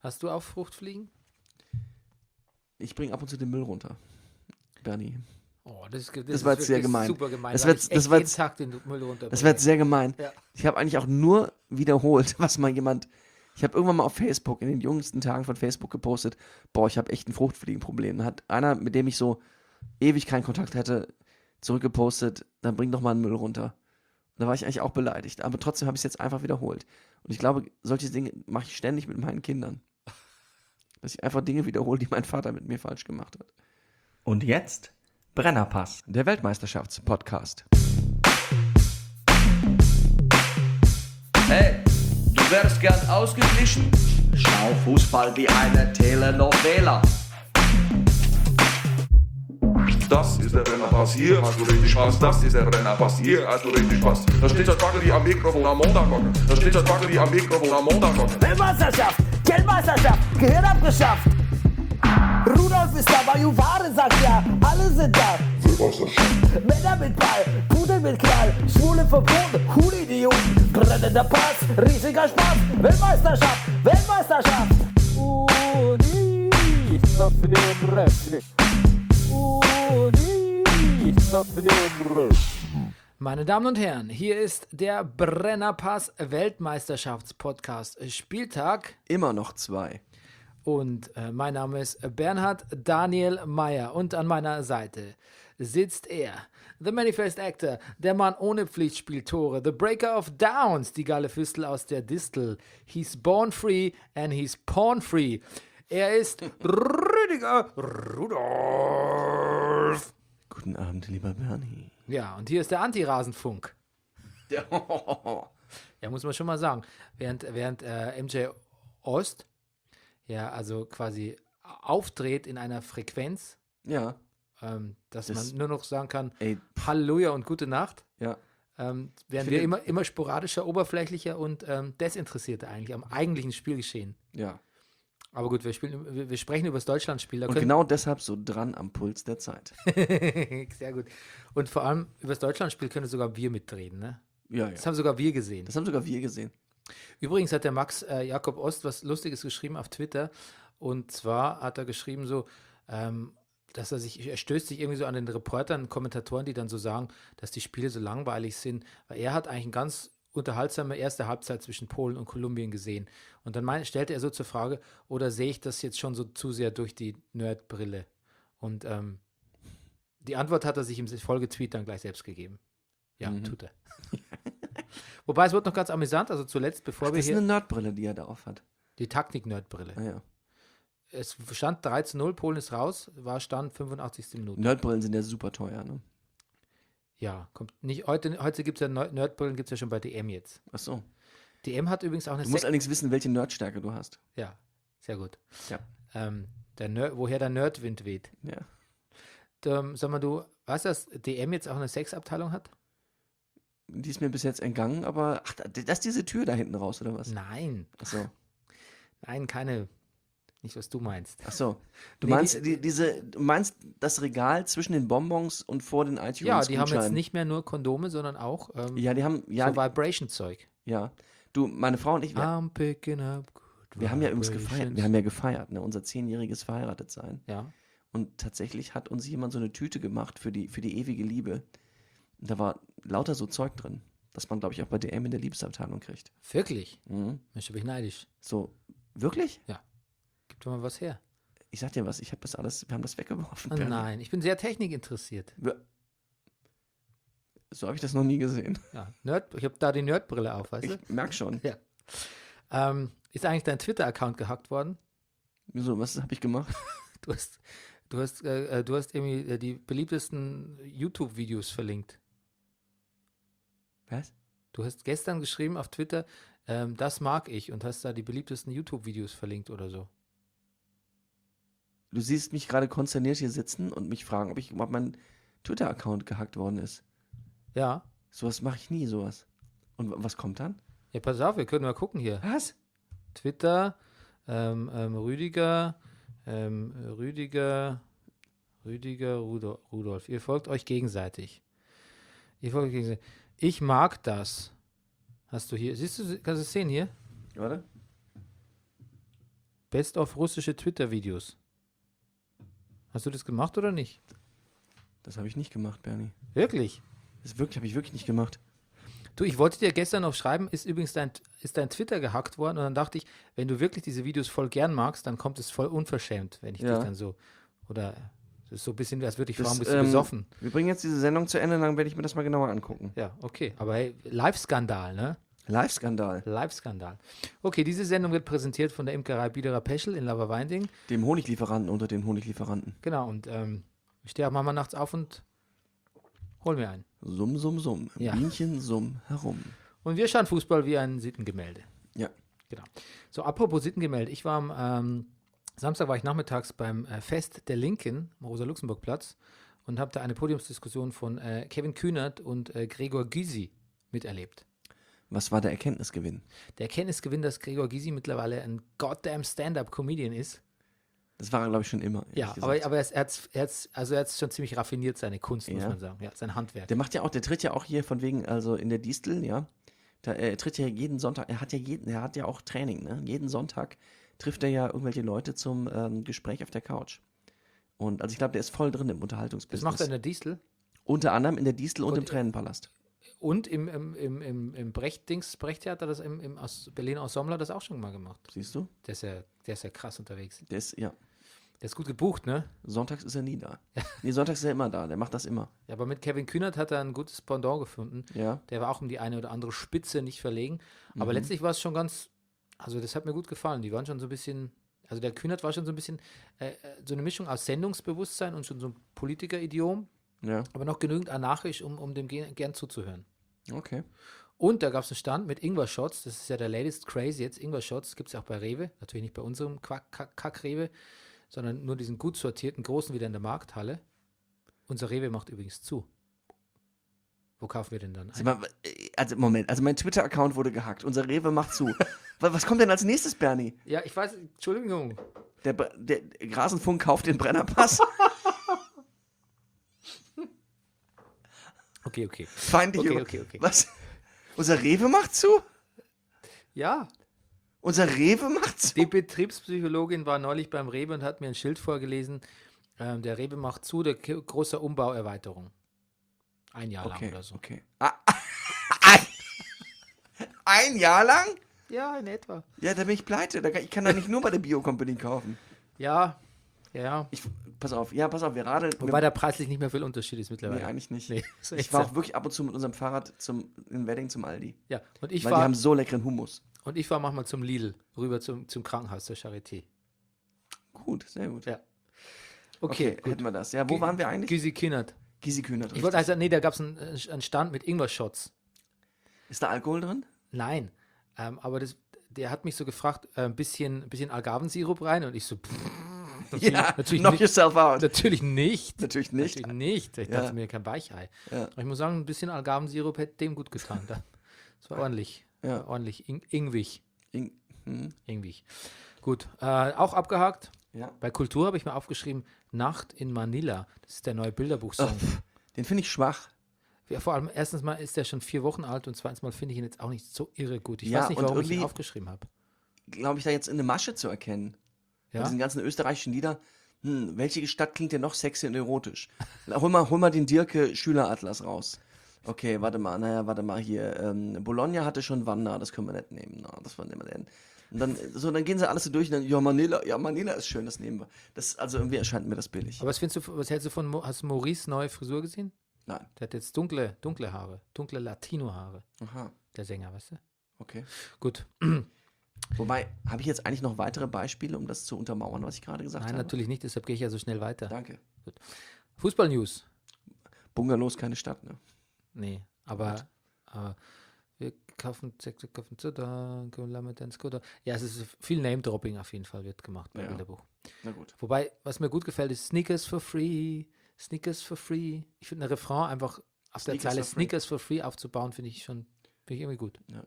Hast du auch Fruchtfliegen? Ich bringe ab und zu den Müll runter, Bernie. Oh, das Das ist war jetzt sehr wirklich gemein. super gemein. Das weil war ich jetzt- echt das war jeden jetzt- Tag den Müll runterbringe. Das wäre jetzt sehr gemein. Ja. Ich habe eigentlich auch nur wiederholt, was mal jemand. Ich habe irgendwann mal auf Facebook, in den jüngsten Tagen von Facebook gepostet, boah, ich habe echt ein Fruchtfliegenproblem. Da hat einer, mit dem ich so ewig keinen Kontakt hätte, zurückgepostet, dann bring doch mal einen Müll runter. Da war ich eigentlich auch beleidigt. Aber trotzdem habe ich es jetzt einfach wiederholt. Und ich glaube, solche Dinge mache ich ständig mit meinen Kindern. Dass ich einfach Dinge wiederhole, die mein Vater mit mir falsch gemacht hat. Und jetzt Brennerpass. Der Weltmeisterschaftspodcast. Hey, du wärst gern ausgeglichen? Schau Fußball wie eine Telenovela. Das ist der Brennerpass, hier hast du richtig Spaß. Das ist der Brennerpass, hier hast du richtig Spaß. Da steht das Bagger wie am Mikrofon am Montag. Da steht das Bagger wie am Mikrofon am Montag. Weltmeisterschaft, Geldmeisterschaft, Gehirn abgeschafft. Rudolf ist da, Juware sagt ja, alle sind da. Männer mit Ball, Pudel mit Knall, Schwule verboten, Idioten, brennender Pass, riesiger Spaß. Weltmeisterschaft, Weltmeisterschaft. Meine Damen und Herren, hier ist der Brennerpass Weltmeisterschaftspodcast Spieltag Immer noch 2. und mein Name ist Bernhard Daniel Meyer und an meiner Seite sitzt er, the Many-Faced Actor, der Mann ohne Pflichtspieltore, the Breaker of Downs, die geile Füstel aus der Distel. He's born free and he's porn free. Er ist Rüdiger Rudolf. Guten Abend, lieber Bernie. Ja, und hier ist der Anti-Rasenfunk. Ja, muss man schon mal sagen. Während MJ Ost ja also quasi aufdreht in einer Frequenz, Ja, dass Das- man nur noch sagen kann, ey, Halleluja und gute Nacht, ja. werden finde- wir immer sporadischer, oberflächlicher und desinteressierter eigentlich am eigentlichen Spielgeschehen. Ja. Aber gut, wir sprechen über das Deutschlandspiel. Da Und können, genau deshalb so dran am Puls der Zeit. sehr gut. Und vor allem über das Deutschlandspiel können sogar wir mitreden. Ne? Ja, Das haben sogar wir gesehen. Das haben sogar wir gesehen. Übrigens hat der Max Jakob Ost was Lustiges geschrieben auf Twitter. Und zwar hat er geschrieben so, dass er stößt sich irgendwie so an den Reportern, Kommentatoren, die dann so sagen, dass die Spiele so langweilig sind. Weil er hat eigentlich eine ganz unterhaltsame erste Halbzeit zwischen Polen und Kolumbien gesehen. Und dann stellte er so zur Frage, oder sehe ich das jetzt schon so zu sehr durch die Nerdbrille? Und die Antwort hat er sich im Folgetweet dann gleich selbst gegeben. Ja, tut er. Wobei, es wird noch ganz amüsant, also zuletzt, bevor wir Das ist hier eine Nerdbrille, die er da auf hat. die Taktik-Nerdbrille. Ah, ja. Es stand 13-0, Polen ist raus, war Stand 85. Minute. Nerdbrillen sind ja super teuer, ne? Ja, kommt nicht. Heute gibt es ja Nerdbrillen, gibt es ja schon bei DM jetzt. Ach so. DM hat übrigens auch eine Du musst allerdings wissen, welche Nerdstärke du hast. Ja, sehr gut. Ja. Woher der Nerdwind weht. Ja. Sag mal, du weißt, dass DM jetzt auch eine Sexabteilung hat? Die ist mir bis jetzt entgangen, aber ach, das ist diese Tür da hinten raus, oder was? Nein, Ach so. nein, keine. Nicht, was du meinst. Ach so. Du Nee, meinst du meinst das Regal zwischen den Bonbons und vor den iTunes Ja, die haben jetzt Gutscheinen? nicht mehr nur Kondome, sondern auch Ja, die haben so Vibration-Zeug. ja. Du, meine Frau und ich, I'm picking up good wir haben ja übrigens gefeiert. vibrations. Wir haben ja gefeiert, ne? Unser 10-jähriges Verheiratetsein. Ja. Und tatsächlich hat uns jemand so eine Tüte gemacht für die ewige Liebe. Und da war lauter so Zeug drin, das man, glaube ich, auch bei DM in der Liebesabteilung kriegt. Wirklich? Mhm. Mensch, bin ich neidisch. So, wirklich? Gib doch mal was her. Ich sag dir was, wir haben das weggeworfen. Oh Bernie. nein, ich bin sehr technikinteressiert. So habe ich das noch nie gesehen. Ja, ich habe da die Nerdbrille auf, weißt du? Ich merk schon. Ja. Ist eigentlich dein Twitter-Account gehackt worden? Wieso, was habe ich gemacht? Du hast irgendwie die beliebtesten YouTube-Videos verlinkt. Was? Du hast gestern geschrieben auf Twitter, das mag ich und hast da die beliebtesten YouTube-Videos verlinkt oder so. Du siehst mich gerade konsterniert hier sitzen und mich fragen, ob mein Twitter-Account gehackt worden ist. Ja. Sowas mache ich nie, sowas. Und was kommt dann? Ja, pass auf, wir können mal gucken hier. Was? Twitter, Rüdiger Rudolf. Ihr folgt euch gegenseitig. Ich mag das. Hast du hier, siehst du, kannst du es sehen hier? Warte. Best of russische Twitter-Videos. Hast du das gemacht oder nicht? Das habe ich nicht gemacht, Bernie. Wirklich? Das habe ich wirklich nicht gemacht. Du, ich wollte dir gestern noch schreiben, ist übrigens dein Twitter gehackt worden und dann dachte ich, wenn du wirklich diese Videos voll gern magst, dann kommt es voll unverschämt, wenn ich dich dann so, oder das ist so ein bisschen, als würde ich fragen, bist du besoffen? Wir bringen jetzt diese Sendung zu Ende, dann werde ich mir das mal genauer angucken. Ja, okay, aber hey, Live-Skandal, ne? Live-Skandal. Live-Skandal. Okay, diese Sendung wird präsentiert von der Imkerei Biederer Peschel in Laberweinding. Dem Honiglieferanten unter den Honiglieferanten. Genau, und ich stehe auch manchmal nachts auf und hol mir einen. Summ, summ, summ. Ja. Bienchen summ herum. Und wir schauen Fußball wie ein Sittengemälde. Ja. Genau. So, apropos Sittengemälde. Ich war am Samstag war ich nachmittags beim Fest der Linken am Rosa-Luxemburg-Platz und habe da eine Podiumsdiskussion von Kevin Kühnert und Gregor Gysi miterlebt. Was war der Erkenntnisgewinn? Der Erkenntnisgewinn, dass Gregor Gysi mittlerweile ein goddamn Stand-Up-Comedian ist. Das war er, glaube ich, schon immer. Ja, aber er hat schon ziemlich raffiniert, seine Kunst, muss man sagen. Ja, sein Handwerk. Der tritt ja auch hier von wegen, also in der Distel, ja. Er tritt ja jeden Sonntag, er hat ja auch Training, ne? Jeden Sonntag trifft er ja irgendwelche Leute zum Gespräch auf der Couch. Und also ich glaube, der ist voll drin im Unterhaltungsbusiness. Das macht er in der Distel. Unter anderem in der Distel und im Tränenpalast. Und im Brecht-Theater, das aus Berlin Ensemble, hat das auch schon mal gemacht. Siehst du? Der ist ja krass unterwegs. Der ist gut gebucht, ne? Sonntags ist er nie da. Nee, sonntags ist er immer da, der macht das immer. Ja, aber mit Kevin Kühnert hat er ein gutes Pendant gefunden. Ja. Der war auch um die eine oder andere Spitze nicht verlegen. Aber letztlich war es schon also das hat mir gut gefallen. Die waren schon so ein bisschen, also der Kühnert war schon so ein bisschen so eine Mischung aus Sendungsbewusstsein und schon so ein Politiker-Idiom, Ja. aber noch genügend anarchisch, um dem gern zuzuhören. Okay. Und da gab es einen Stand mit Ingwer-Shots, das ist ja der latest craze jetzt, Ingwer-Shots gibt es ja auch bei Rewe, natürlich nicht bei unserem Kack-Rewe, sondern nur diesen gut sortierten, großen wieder in der Markthalle. Unser Rewe macht übrigens zu. Wo kaufen wir denn dann ein? Also Moment, also mein Twitter-Account wurde gehackt, unser Rewe macht zu. Was kommt denn als nächstes, Bernie? Ja, ich weiß, Entschuldigung. Der Grasenfunk kauft den Brennerpass. Okay. Feindliche. Okay. Was? Unser Rewe macht zu? Ja, Unser Rewe macht zu? die Betriebspsychologin war neulich beim Rewe und hat mir ein Schild vorgelesen, der Rewe macht zu, der große Umbauerweiterung. Ein Jahr lang oder so. Okay. Ein Jahr lang? Ja, in etwa. Ja, da bin ich pleite. Ich kann da nicht nur bei der Bio-Company kaufen. Ja. Pass auf, wir radeln. Wobei da preislich nicht mehr viel Unterschied ist mittlerweile. Nee, eigentlich nicht. Nee, ist echt Ich war so. auch wirklich ab und zu mit unserem Fahrrad in Wedding zum Aldi. Ja, und Weil die haben so leckeren Hummus. ich fahr manchmal zum Lidl, rüber zum Krankenhaus, zur Charité. Gut, sehr gut. Ja. Okay, gut. hätten wir das. Ja, wo waren wir eigentlich? Gysi Kühnert. Gysi Kühnert. Ich wollte also, nee, da gab es einen Stand mit Ingwer-Shots. Ist da Alkohol drin? Nein, aber der hat mich so gefragt, ein bisschen Agavensirup rein und ich so, natürlich knock nicht. yourself out. Natürlich nicht. Natürlich nicht. Natürlich nicht. Ich dachte mir, kein Weichei. Ja. Aber ich muss sagen, ein bisschen Agavensirup hätte dem gut getan. Das war ordentlich. Ja. War ordentlich. Ingwig. Hm? Ingwig. Gut. Auch abgehakt. Ja. Bei Kultur habe ich mir aufgeschrieben, Nacht in Manila. Das ist der neue Bilderbuchsong. Den finde ich schwach. Ja, vor allem, erstens mal ist der schon 4 Wochen alt und zweitens mal finde ich ihn jetzt auch nicht so irre gut. Ich Ja, weiß nicht, und warum ich ihn irgendwie- aufgeschrieben habe. Glaube ich, da jetzt in eine Masche zu erkennen. Bei Ja? diesen ganzen österreichischen Lieder. Welche Stadt klingt denn noch sexy und erotisch? Hol mal den Dirke Schüleratlas raus. Okay, warte mal hier. Bologna hatte schon Wanda, das können wir nicht nehmen. Na, das wollen wir denn. Und dann gehen sie alles so durch und dann, Manila ist schön, das nehmen wir. Also irgendwie erscheint mir das billig. Aber was hältst du von, hast du Maurice neue Frisur gesehen? Nein. Der hat jetzt dunkle Haare, dunkle Latino-Haare, Aha, der Sänger, weißt du? okay. Gut. Wobei, habe ich jetzt eigentlich noch weitere Beispiele, um das zu untermauern, was ich gerade gesagt Nein, habe? natürlich nicht, deshalb gehe ich ja so schnell weiter. Danke. Fußball-News. Bungalows, keine Stadt, ne? Nee, aber wir kaufen Skoda. Ja, es ist viel Name-Dropping auf jeden Fall wird gemacht bei Ja. Bilderbuch. Na gut. Wobei, was mir gut gefällt, ist Sneakers for free. Sneakers for free. Ich finde ein Refrain einfach auf der Sneakers Zeile for free. Sneakers for free aufzubauen, finde ich irgendwie gut. Ja.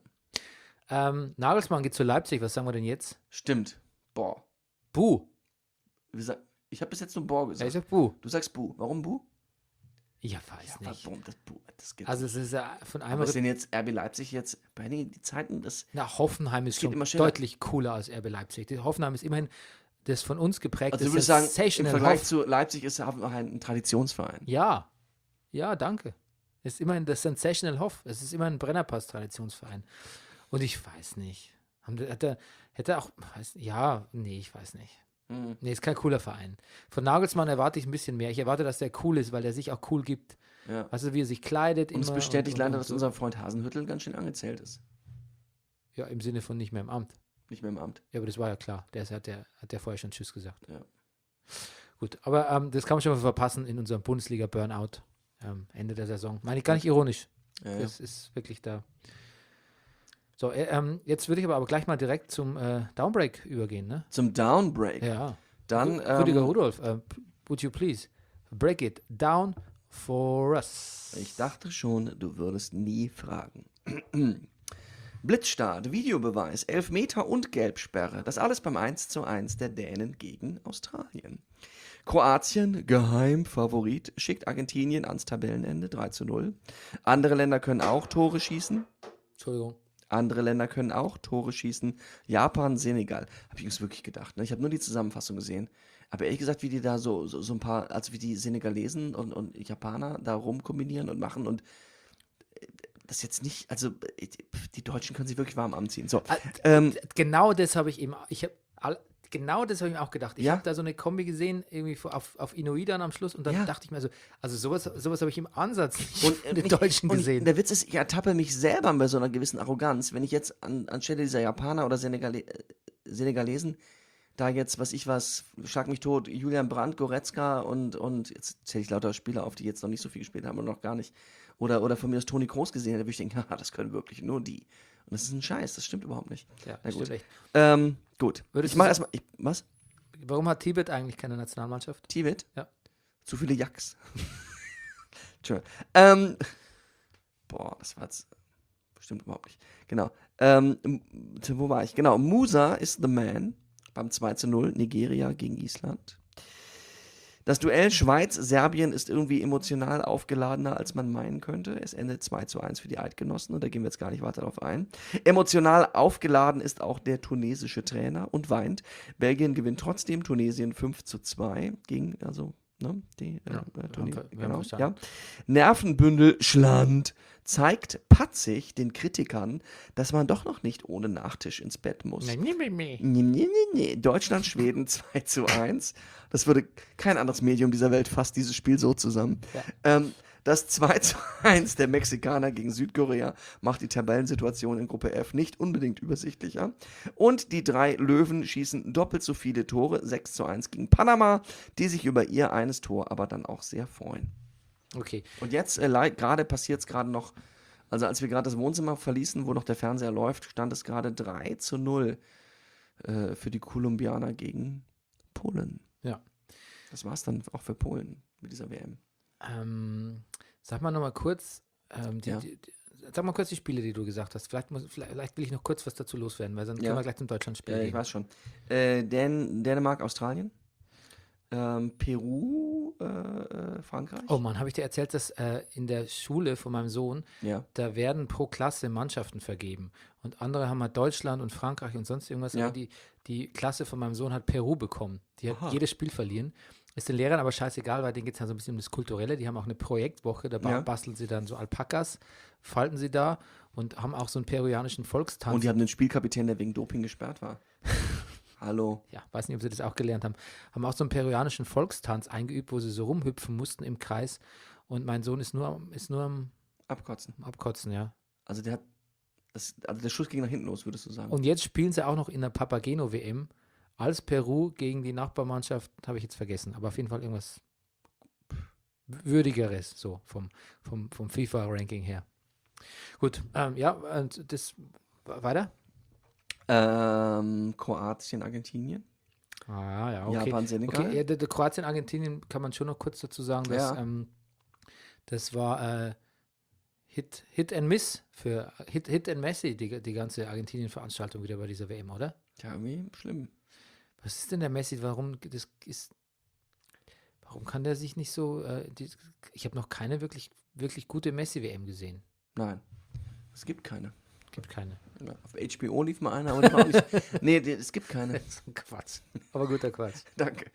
Nagelsmann geht zu Leipzig, was sagen wir denn jetzt? Stimmt. Boah. Bu. Ich habe bis jetzt nur Boah Ja, gesagt. ich sag Bu. Du sagst Bu. Warum Bu? Ich weiß nicht. Warum? Das geht Also es ist ja von einem Was denn jetzt RB Leipzig jetzt? Benny, die Zeiten, das Hoffenheim ist geht schon immer schneller. deutlich cooler als RB Leipzig. Hoffenheim ist immerhin das von uns geprägte Also du würdest sagen, im Sensational Vergleich Hoff. zu Leipzig ist Hoffenheim ein Traditionsverein. Ja, danke. Es ist immerhin das Sensational Hoff. Es ist immerhin ein Brennerpass-Traditionsverein. Und ich weiß nicht. Hätte auch, ich weiß nicht. Nee, ist kein cooler Verein. Von Nagelsmann erwarte ich ein bisschen mehr. Ich erwarte, dass der cool ist, weil der sich auch cool gibt. Ja. Weißt du, wie er sich kleidet. Und es immer bestätigt leider, dass so. unser Freund Hasenhüttl ganz schön angezählt ist. Ja, im Sinne von nicht mehr im Amt. Nicht mehr im Amt. Ja, aber das war ja klar. Hat der vorher schon Tschüss gesagt. Ja. Gut, aber das kann man schon mal verpassen in unserem Bundesliga-Burnout. Ende der Saison. Meine ich gar nicht ironisch. Ja. Das ist wirklich da. So, jetzt würde ich aber gleich mal direkt zum Downbreak übergehen, ne? Zum Downbreak. Ja. Dann Rüdiger Rudolph, would you please break it down for us? Ich dachte schon, du würdest nie fragen. Blitzstart, Videobeweis, Elfmeter und Gelbsperre. Das alles beim 1:1 der Dänen gegen Australien. Kroatien, Geheimfavorit, schickt Argentinien ans Tabellenende 3:0. Andere Länder können auch Tore schießen. Entschuldigung. Andere Länder können auch Tore schießen. Japan, Senegal. Habe ich uns wirklich gedacht. Ne? Ich habe nur die Zusammenfassung gesehen. Aber ehrlich gesagt, wie die da so ein paar, also wie die Senegalesen und Japaner da rumkombinieren und machen und das jetzt nicht, also die Deutschen können sich wirklich warm anziehen. So, Genau das habe ich eben, genau das habe ich mir auch gedacht. Ich Ja? habe da so eine Kombi gesehen, irgendwie auf Inuit dann am Schluss und dann Ja. dachte ich mir also sowas habe ich im Ansatz nicht Und, von den Deutschen gesehen. Der Witz ist, ich ertappe mich selber bei so einer gewissen Arroganz, wenn ich jetzt anstelle dieser Japaner oder Senegalesen da jetzt, schlag mich tot, Julian Brandt, Goretzka und jetzt zähle ich lauter Spieler auf, die jetzt noch nicht so viel gespielt haben und noch gar nicht. Oder von mir aus Toni Kroos gesehen, da würde ich denken, das können wirklich nur die. Und das ist ein Scheiß, das stimmt überhaupt nicht. Ja, Na gut. stimmt echt. Gut. Würdest Ich mache du erstmal, was? Warum hat Tibet eigentlich keine Nationalmannschaft? Tibet? Ja. Zu viele Jacks. Tschö. Das war jetzt. Stimmt überhaupt nicht. Genau. Wo war ich? Genau. Musa is the man beim 2:0 Nigeria gegen Island. Das Duell Schweiz-Serbien ist irgendwie emotional aufgeladener, als man meinen könnte. Es endet 2:1 für die Eidgenossen und da gehen wir jetzt gar nicht weiter darauf ein. Emotional aufgeladen ist auch der tunesische Trainer und weint. Belgien gewinnt trotzdem, Tunesien 5:2 gegen, die Tunesien. wir haben Genau, verstanden. ja. Nervenbündel Schland zeigt patzig den Kritikern, dass man doch noch nicht ohne Nachtisch ins Bett muss. Nee. Deutschland, Schweden 2:1. Das würde kein anderes Medium dieser Welt fasst dieses Spiel so zusammen. Ja. Das 2:1 der Mexikaner gegen Südkorea macht die Tabellensituation in Gruppe F nicht unbedingt übersichtlicher. Und die 3 Löwen schießen doppelt so viele Tore, 6:1 gegen Panama, die sich über ihr eines Tor aber dann auch sehr freuen. Okay. Und jetzt passiert es gerade noch, also als wir gerade das Wohnzimmer verließen, wo noch der Fernseher läuft, stand es gerade 3:0 für die Kolumbianer gegen Polen. Ja. Das war es dann auch für Polen mit dieser WM. Sag mal nochmal kurz, Ja. sag mal kurz die Spiele, die du gesagt hast. Vielleicht will ich noch kurz was dazu loswerden, weil dann können wir gleich zum Deutschlandspiel Ich gehen. weiß schon. Dänemark, Australien. Peru, Frankreich. Oh Mann, habe ich dir erzählt, dass in der Schule von meinem Sohn, Ja. da werden pro Klasse Mannschaften vergeben. Und andere haben halt Deutschland und Frankreich und sonst irgendwas. Ja. Aber die Klasse von meinem Sohn hat Peru bekommen. Die hat jedes Spiel verlieren. Ist den Lehrern aber scheißegal, weil denen geht es ja so ein bisschen um das Kulturelle. Die haben auch eine Projektwoche, da Ja. basteln sie dann so Alpakas, falten sie da und haben auch so einen peruanischen Volkstanz. Und die haben den Spielkapitän, der wegen Doping gesperrt war. Hallo. Ja, weiß nicht, ob sie das auch gelernt haben. Haben auch so einen peruanischen Volkstanz eingeübt, wo sie so rumhüpfen mussten im Kreis. Und mein Sohn ist nur am Abkotzen. Abkotzen, ja. Also der Schuss ging nach hinten los, würdest du sagen. Und jetzt spielen sie auch noch in der Papageno-WM als Peru gegen die Nachbarmannschaft, habe ich jetzt vergessen, aber auf jeden Fall irgendwas Würdigeres, so vom FIFA-Ranking her. Gut, das weiter? Kroatien, Argentinien. Ah, ja, okay. Japan, Senegal. Okay, der Kroatien, Argentinien kann man schon noch kurz dazu sagen, dass das war Hit and Miss für Hit and Messi, die ganze Argentinien-Veranstaltung wieder bei dieser WM, oder? Ja, irgendwie schlimm. Was ist denn der Messi? Warum warum kann der sich nicht so, ich habe noch keine wirklich, wirklich gute Messi-WM gesehen. Nein, es gibt keine. Gibt keine. Ja, auf HBO lief mal einer, aber das war auch nicht. Nee, es gibt keine. Das ist ein Quatsch. Aber guter Quatsch. Danke.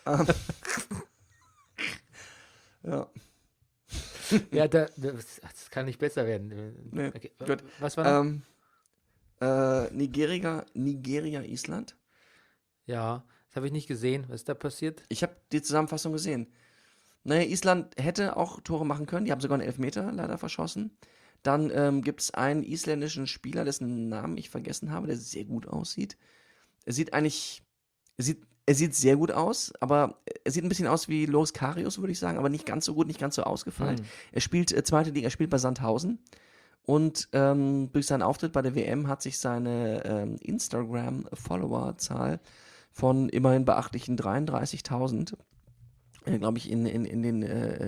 Ja. Ja, das kann nicht besser werden. Nee. Okay. Gut. Was war noch? Nigeria, Island. Ja, das habe ich nicht gesehen. Was ist da passiert? Ich habe die Zusammenfassung gesehen. Naja, Island hätte auch Tore machen können. Die haben sogar einen Elfmeter leider verschossen. Dann gibt es einen isländischen Spieler, dessen Namen ich vergessen habe, der sehr gut aussieht. Er sieht sehr gut aus, aber er sieht ein bisschen aus wie Loris Karius, würde ich sagen, aber nicht ganz so gut, nicht ganz so ausgefeilt. Er spielt zweite Liga, er spielt bei Sandhausen. Und durch seinen Auftritt bei der WM hat sich seine Instagram-Follower-Zahl von immerhin beachtlichen 33.000, glaube ich, in den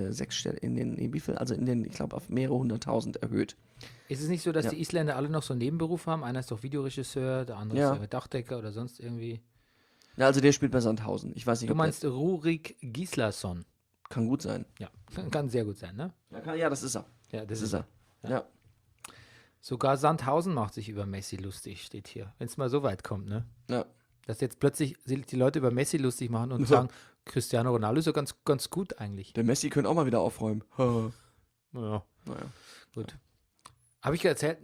ich glaube, auf mehrere 100.000 erhöht. Ist es nicht so, dass Ja. die Isländer alle noch so einen Nebenberuf haben? Einer ist doch Videoregisseur, der andere Ja. ist Dachdecker oder sonst irgendwie. Ja, also der spielt bei Sandhausen. Ich weiß nicht, Du ob meinst Rurik Gislason. der, kann gut sein. Ja, kann sehr gut sein, ne? Ja, das ist er. Ja, Das ist er. Ja. Sogar Sandhausen macht sich über Messi lustig, steht hier. Wenn es mal so weit kommt, ne? Ja. Dass jetzt plötzlich die Leute über Messi lustig machen und Ja. sagen, Cristiano Ronaldo ist so ganz, ganz gut eigentlich. Der Messi könnte auch mal wieder aufräumen. Ja, Naja. gut. Habe ich erzählt,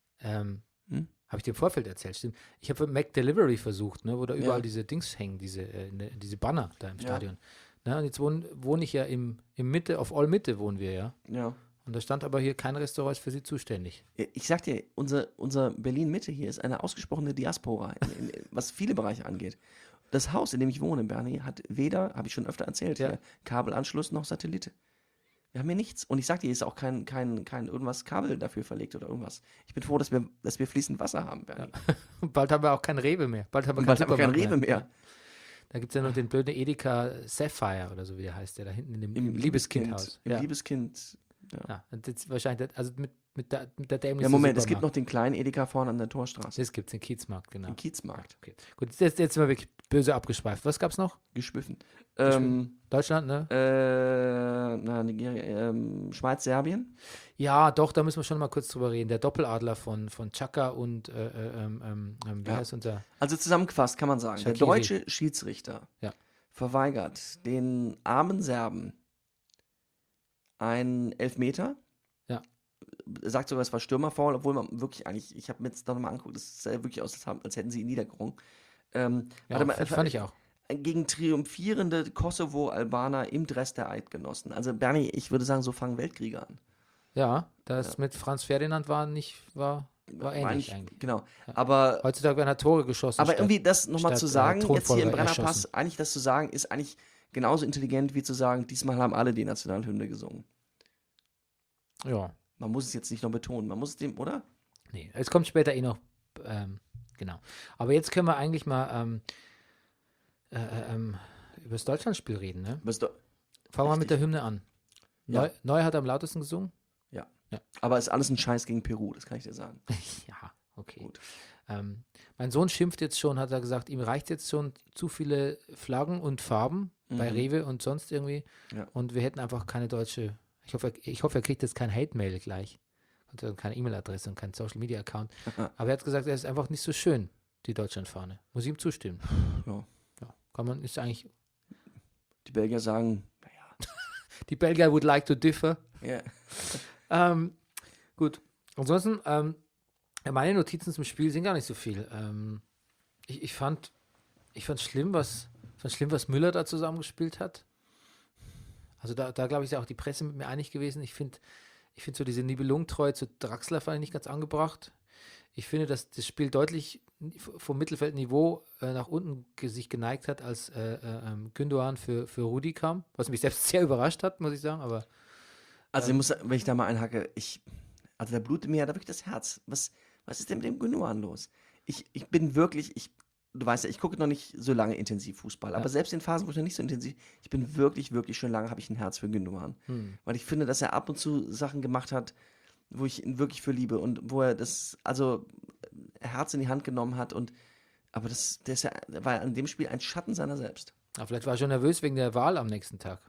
habe ich dir im Vorfeld erzählt, stimmt. Ich habe Mac Delivery versucht, ne, wo da überall Ja. diese Dings hängen, diese Banner da im Ja. Stadion. Ne, und jetzt wohne ich ja im Mitte, auf All Mitte wohnen wir ja. Ja. Und da stand aber hier kein Restaurant ist für sie zuständig. Ich sag dir, unser Berlin-Mitte hier ist eine ausgesprochene Diaspora, was viele Bereiche angeht. Das Haus, in dem ich wohne, Bernie, hat weder, habe ich schon öfter erzählt, Ja. hier, Kabelanschluss noch Satellit. Wir haben hier nichts. Und ich sag dir, hier ist auch kein irgendwas Kabel dafür verlegt oder irgendwas. Ich bin froh, dass wir fließend Wasser haben, Bernie. Und bald haben wir auch kein Rewe mehr. Bald haben wir Und kein bald haben wir kein Supermarkt Rewe mehr. Da gibt es ja noch den blöden Edeka Sapphire oder so, wie der heißt, der da hinten im Liebeskindhaus. Im Ja. Liebeskind. Ja, und jetzt wahrscheinlich, also mit der dämlichste Ja, Moment, es gibt Supermarkt. noch den kleinen Edeka vorne an der Torstraße. Das gibt es, den Kiezmarkt, genau. Den Kiezmarkt. Okay. Gut, jetzt sind wir wirklich böse abgeschweift. Was gab's noch? Geschwiffen. Deutschland, ne? Nigeria, Schweiz, Serbien. Ja, doch, da müssen wir schon mal kurz drüber reden. Der Doppeladler von Chaka und wie Ja. heißt unser? Also zusammengefasst kann man sagen, Shaqiri. der deutsche Schiedsrichter Ja. verweigert den armen Serben einen Elfmeter. Ja. Sagt sogar, es war Stürmerfoul, obwohl man wirklich eigentlich, ich habe mir jetzt noch mal angeguckt, es sah wirklich aus, als hätten sie ihn niedergerungen. Ja, warte mal, fand ich auch. Gegen triumphierende Kosovo-Albaner im Dress der Eidgenossen. Also Bernie, ich würde sagen, so fangen Weltkriege an. Ja, das mit Franz Ferdinand war ähnlich eigentlich. Genau. Aber Heutzutage werden da Tore geschossen. Aber statt- irgendwie das nochmal zu statt, sagen, jetzt hier im Thronfolger Brennerpass, erschossen. eigentlich das zu sagen, ist eigentlich genauso intelligent wie zu sagen, diesmal haben alle die Nationalhymne gesungen. Ja, Man muss es jetzt nicht noch betonen, man muss es dem, oder? nee, es kommt später noch, genau. Aber jetzt können wir eigentlich mal über das Deutschlandspiel reden, ne? Fangen wir mit der Hymne an. Ja. Neu hat am lautesten gesungen? Aber ist alles ein Scheiß gegen Peru, das kann ich dir sagen. Ja, okay. Gut. Mein Sohn schimpft jetzt schon, hat er gesagt, ihm reicht jetzt schon zu viele Flaggen und Farben bei Rewe und sonst irgendwie. Ja. Und wir hätten einfach keine deutsche, ich hoffe, er kriegt jetzt kein Hate-Mail gleich. Und keine E-Mail-Adresse und keinen Social-Media-Account. Aber er hat gesagt, er ist einfach nicht so schön, die Deutschlandfahne. Muss ich ihm zustimmen. Ja. Ja, kann man, ist eigentlich, Die Belgier sagen, die Belgier would like to differ. ja. Gut. Ansonsten, meine Notizen zum Spiel sind gar nicht so viel. Ich fand schlimm, was Müller da zusammengespielt hat. Also da glaube ich, ist ja auch die Presse mit mir einig gewesen. Ich finde so diese Nibelungentreue zu Draxler fand ich nicht ganz angebracht. Ich finde, dass das Spiel deutlich vom Mittelfeldniveau nach unten sich geneigt hat, als Gündoğan für Rudi kam, was mich selbst sehr überrascht hat, muss ich sagen, aber Also ich muss, wenn ich da mal einhacke, also da blutet mir ja da wirklich das Herz. Was ist denn mit dem Gündoğan los? Ich bin wirklich, du weißt ja, ich gucke noch nicht so lange intensiv Fußball, aber selbst in Phasen, wo ich noch nicht so intensiv, ich bin wirklich, wirklich schon lange, habe ich ein Herz für Gündoğan. Weil ich finde, dass er ab und zu Sachen gemacht hat, wo ich ihn wirklich für liebe und wo er das, also Herz in die Hand genommen hat aber der war in dem Spiel ein Schatten seiner selbst. Aber vielleicht war er schon nervös wegen der Wahl am nächsten Tag.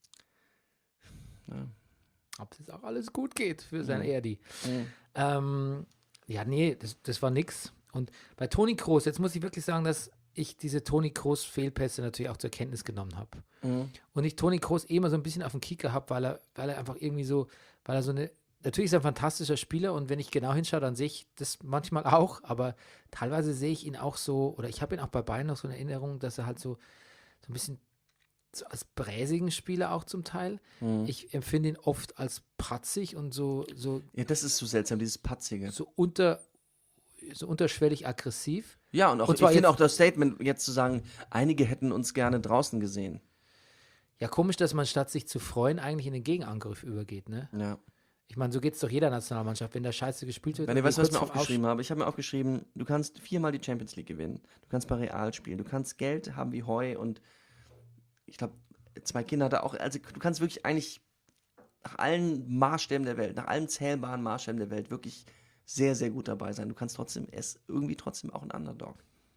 Ja. Ob das auch alles gut geht für sein Erdi. Mhm. Ja, nee, das war nix. Und bei Toni Kroos, jetzt muss ich wirklich sagen, dass ich diese Toni Kroos-Fehlpässe natürlich auch zur Kenntnis genommen habe. Mhm. Und ich Toni Kroos immer so ein bisschen auf den Kicker habe, weil er einfach irgendwie so, weil er so eine, natürlich ist er ein fantastischer Spieler und wenn ich genau hinschaue, dann sehe ich das manchmal auch, aber teilweise sehe ich ihn auch so, oder ich habe ihn auch bei Bayern noch so in Erinnerung, dass er halt so ein bisschen so als bräsigen Spieler auch zum Teil. Mhm. Ich empfinde ihn oft als patzig und so Ja, das ist so seltsam, dieses Patzige. so unterschwellig aggressiv. Ja, und auch, Und ich zwar finde jetzt- auch das Statement jetzt zu sagen, einige hätten uns gerne draußen gesehen. Ja, komisch, dass man statt sich zu freuen eigentlich in den Gegenangriff übergeht, ne? Ja. Ich meine, so geht es doch jeder Nationalmannschaft, wenn da Scheiße gespielt wird. Wenn ihr und weißt, die was ich mir kurz vorm aufgeschrieben habe? Ich habe mir aufgeschrieben, du kannst 4-mal die Champions League gewinnen. Du kannst bei Real spielen. Du kannst Geld haben wie Heu und ich glaube, 2 Kinder da auch. Also du kannst wirklich eigentlich nach allen Maßstäben der Welt, nach allen zählbaren Maßstäben der Welt wirklich sehr, sehr gut dabei sein. Du kannst trotzdem, trotzdem auch ein Underdog.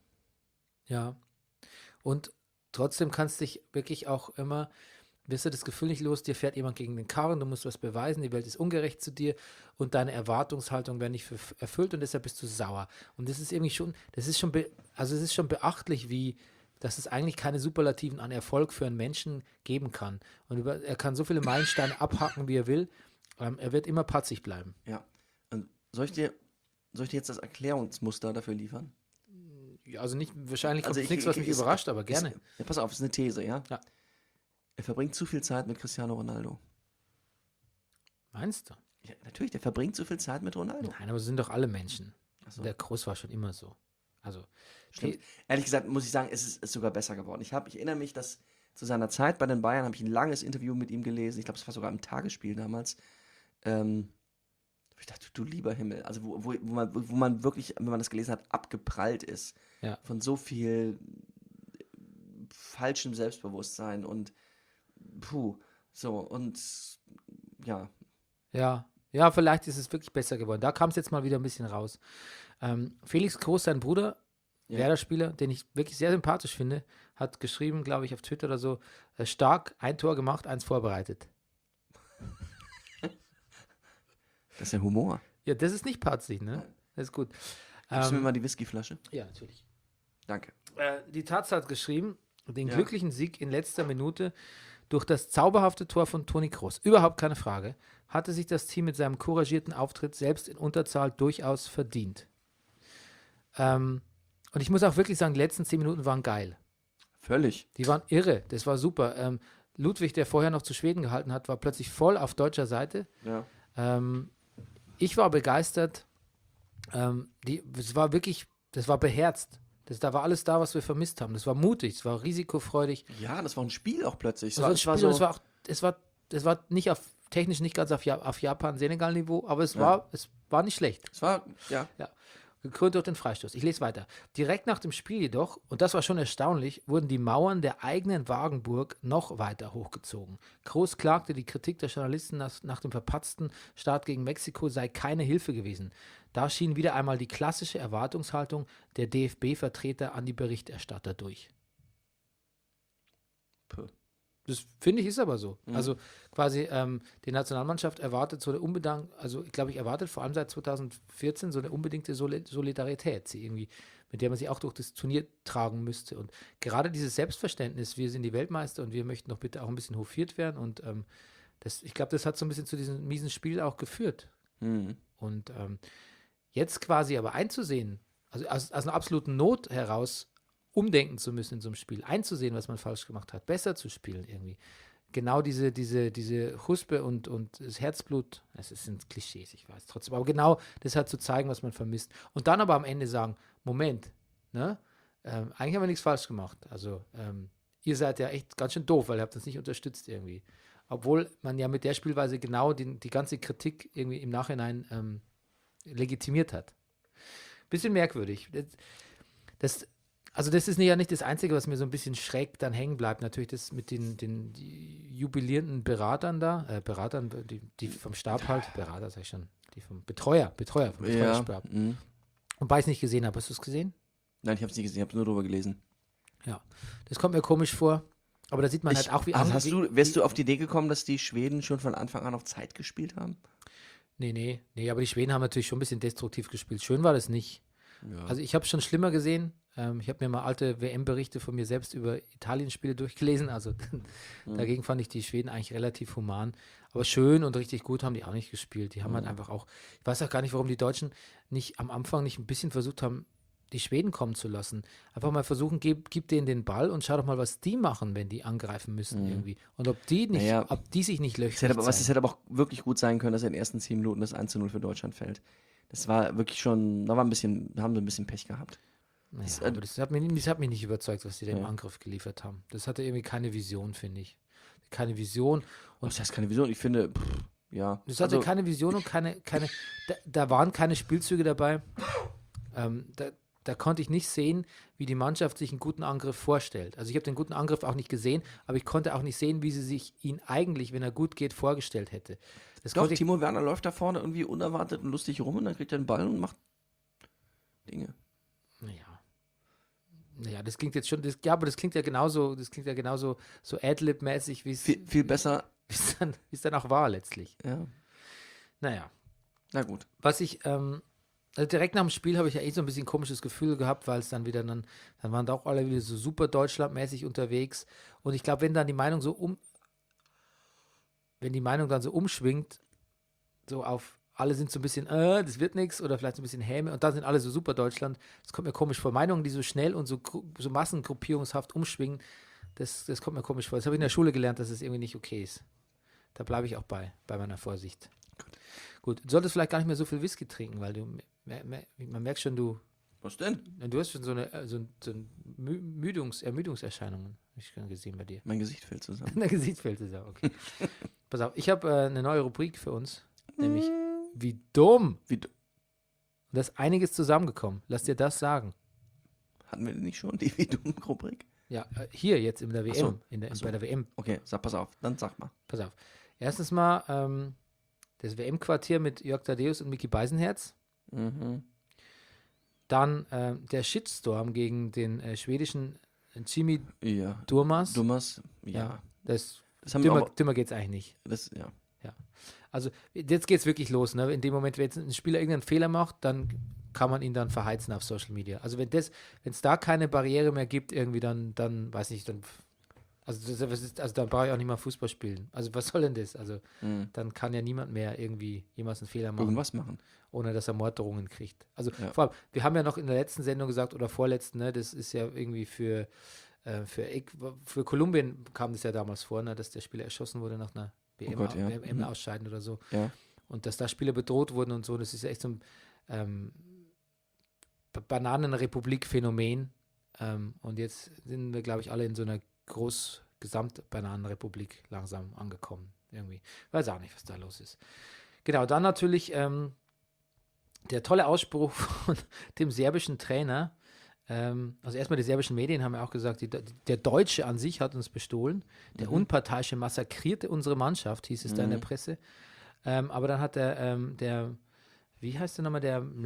Ja. Und trotzdem kannst dich wirklich auch immer, wirst du das Gefühl nicht los, dir fährt jemand gegen den Karren, du musst was beweisen, die Welt ist ungerecht zu dir und deine Erwartungshaltung werden nicht erfüllt und deshalb bist du sauer. Und das ist irgendwie schon, es ist schon beachtlich, dass es eigentlich keine Superlativen an Erfolg für einen Menschen geben kann. Und er kann so viele Meilensteine abhaken, wie er will. Er wird immer patzig bleiben. Ja. Und soll ich dir jetzt das Erklärungsmuster dafür liefern? Ja, also nicht, wahrscheinlich kommt Also nichts, was mich überrascht, aber gerne. Ja, pass auf, es ist eine These, ja? Ja. Er verbringt zu viel Zeit mit Cristiano Ronaldo. Meinst du? Ja, natürlich, der verbringt zu viel Zeit mit Ronaldo. Nein, aber es sind doch alle Menschen. Ach so. Der Kroos war schon immer so. Also, Stimmt. Ehrlich gesagt muss ich sagen, es ist sogar besser geworden. Ich erinnere mich, dass zu seiner Zeit bei den Bayern habe ich ein langes Interview mit ihm gelesen. Ich glaube, es war sogar im Tagesspiel damals. Ich dachte, du lieber Himmel. Also wo man wirklich, wenn man das gelesen hat, abgeprallt ist. Ja. Von so viel falschem Selbstbewusstsein und so und ja. Ja, vielleicht ist es wirklich besser geworden. Da kam es jetzt mal wieder ein bisschen raus. Felix Kroos, sein Bruder, Ja. Werder-Spieler, den ich wirklich sehr sympathisch finde, hat geschrieben, glaube ich, auf Twitter oder so, stark, 1 Tor gemacht, 1 vorbereitet. Das ist ja Humor. Ja, das ist nicht patzig, ne? Das ist gut. Gibst du mir mal die Whiskyflasche? Ja, natürlich. Danke. Die Taz hat geschrieben, den Ja. glücklichen Sieg in letzter Minute durch das zauberhafte Tor von Toni Kroos. Überhaupt keine Frage. Hatte sich das Team mit seinem couragierten Auftritt selbst in Unterzahl durchaus verdient. Und ich muss auch wirklich sagen, die letzten 10 Minuten waren geil. Völlig. Die waren irre. Das war super. Ludwig, der vorher noch zu Schweden gehalten hat, war plötzlich voll auf deutscher Seite. Ja. Ich war begeistert. Das war beherzt. Da war alles da, was wir vermisst haben. Das war mutig, es war risikofreudig. Ja, das war ein Spiel auch plötzlich. Es war ein Spiel und es war nicht technisch nicht ganz auf Japan-Senegal-Niveau, aber es war nicht schlecht. Es war, ja. Gekrönt durch den Freistoß. Ich lese weiter. Direkt nach dem Spiel jedoch, und das war schon erstaunlich, wurden die Mauern der eigenen Wagenburg noch weiter hochgezogen. Kroos klagte, die Kritik der Journalisten nach dem verpatzten Start gegen Mexiko sei keine Hilfe gewesen. Da schien wieder einmal die klassische Erwartungshaltung der DFB-Vertreter an die Berichterstatter durch. Puh. Das finde ich ist aber so. Also quasi die Nationalmannschaft erwartet so eine erwartet vor allem seit 2014 so eine unbedingte Solidarität, mit der man sie auch durch das Turnier tragen müsste. Und gerade dieses Selbstverständnis, wir sind die Weltmeister und wir möchten doch bitte auch ein bisschen hofiert werden. Und ich glaube, das hat so ein bisschen zu diesem miesen Spiel auch geführt. Mhm. Und jetzt quasi aber einzusehen, also aus einer absoluten Not heraus umdenken zu müssen in so einem Spiel, einzusehen, was man falsch gemacht hat, besser zu spielen irgendwie. Genau diese Huspe und das Herzblut, es sind Klischees, ich weiß trotzdem, aber genau das halt zu zeigen, was man vermisst. Und dann aber am Ende sagen, Moment, ne? Eigentlich haben wir nichts falsch gemacht. Also ihr seid ja echt ganz schön doof, weil ihr habt uns nicht unterstützt irgendwie. Obwohl man ja mit der Spielweise genau die ganze Kritik irgendwie im Nachhinein legitimiert hat. Bisschen merkwürdig. Das ist ja nicht das Einzige, was mir so ein bisschen schräg dann hängen bleibt. Natürlich das mit den jubilierenden Beratern da, die vom Stab halt, Berater sag ich schon, die vom Betreuer vom Betreuerstab. Ja. Mhm. Wobei ich es nicht gesehen habe. Hast du es gesehen? Nein, ich habe es nicht gesehen, ich habe nur drüber gelesen. Ja. Das kommt mir komisch vor. Aber da sieht man halt auch, wie wärst du auf die Idee gekommen, dass die Schweden schon von Anfang an auf Zeit gespielt haben? Nee, aber die Schweden haben natürlich schon ein bisschen destruktiv gespielt. Schön war das nicht. Ja. Also ich habe es schon schlimmer gesehen. Ich habe mir mal alte WM-Berichte von mir selbst über Italien-Spiele durchgelesen. Also dagegen fand ich die Schweden eigentlich relativ human. Aber schön und richtig gut haben die auch nicht gespielt. Die haben halt einfach auch, ich weiß auch gar nicht, warum die Deutschen nicht am Anfang nicht ein bisschen versucht haben, die Schweden kommen zu lassen. Einfach mal versuchen, gib denen den Ball und schau doch mal, was die machen, wenn die angreifen müssen irgendwie. Und ob die sich nicht löchrig Es hätte aber auch wirklich gut sein können, dass in den ersten 10 Minuten das 1:0 für Deutschland fällt. Das war wirklich schon, haben sie ein bisschen Pech gehabt. Naja, aber das hat mich nicht überzeugt, was die da im Angriff geliefert haben. Das hatte irgendwie keine Vision, finde ich. Keine Vision. Und das heißt keine Vision? Ich finde, ja. Das hatte keine Vision und da waren keine Spielzüge dabei. Da konnte ich nicht sehen, wie die Mannschaft sich einen guten Angriff vorstellt. Also ich habe den guten Angriff auch nicht gesehen, aber ich konnte auch nicht sehen, wie sie sich ihn eigentlich, wenn er gut geht, vorgestellt hätte. Timo Werner läuft da vorne irgendwie unerwartet und lustig rum und dann kriegt er den Ball und macht Dinge. Naja, das klingt jetzt schon, aber das klingt ja genauso so Adlib-mäßig, wie es viel besser, wie es dann auch war letztlich. Ja. Naja. Na gut. Was ich, also direkt nach dem Spiel habe ich ja so ein bisschen komisches Gefühl gehabt, weil es dann waren da auch alle wieder so super Deutschland-mäßig unterwegs. Und ich glaube, wenn dann die Meinung dann so umschwingt, so auf alle sind so ein bisschen, das wird nichts oder vielleicht so ein bisschen Häme und dann sind alle so super Deutschland. Das kommt mir komisch vor. Meinungen, die so schnell und so massengruppierungshaft umschwingen, das kommt mir komisch vor. Das habe ich in der Schule gelernt, dass es irgendwie nicht okay ist. Da bleibe ich auch bei meiner Vorsicht. Gut, du solltest vielleicht gar nicht mehr so viel Whisky trinken, weil man merkt schon, was denn? Du hast schon so Ermüdungserscheinungen, habe ich schon gesehen bei dir. Mein Gesicht fällt zusammen. Dein Gesicht fällt zusammen, okay. Pass auf, ich habe eine neue Rubrik für uns, nämlich Wie dumm. Und da ist einiges zusammengekommen. Lass dir das sagen. Hatten wir denn nicht schon die Wie dumm Rubrik? Ja, hier jetzt in der WM. So, bei der WM. Okay, pass auf, dann sag mal. Pass auf. Erstens mal das WM-Quartier mit Jörg Thaddeus und Micky Beisenherz. Mhm. Dann der Shitstorm gegen den schwedischen Jimmy Durmaz. Ja. Dümmer geht es eigentlich nicht. Ja. Also jetzt geht es wirklich los. Ne? In dem Moment, wenn jetzt ein Spieler irgendeinen Fehler macht, dann kann man ihn dann verheizen auf Social Media. Also wenn es da keine Barriere mehr gibt, irgendwie dann weiß ich, dann dann brauche ich auch nicht mal Fußball spielen. Also was soll denn das? Also dann kann ja niemand mehr irgendwie jemals einen Fehler machen. Irgendwas machen. Ohne dass er Morddrohungen kriegt. Also vor allem, wir haben ja noch in der letzten Sendung gesagt, oder vorletzten, ne, das ist ja irgendwie für Kolumbien kam das ja damals vor, ne, dass der Spieler erschossen wurde nach einer WM-Ausscheiden oder so. Ja. Und dass da Spieler bedroht wurden und so, das ist ja echt so ein Bananenrepublik-Phänomen. Und jetzt sind wir, glaube ich, alle in so einer Gesamt-Bananenrepublik langsam angekommen. Irgendwie. Weiß auch nicht, was da los ist. Genau, dann natürlich der tolle Ausspruch von dem serbischen Trainer. Also erstmal die serbischen Medien haben ja auch gesagt, der Deutsche an sich hat uns bestohlen. Der Unparteiische massakrierte unsere Mannschaft, hieß es da in der Presse. Aber dann hat wie heißt der nochmal,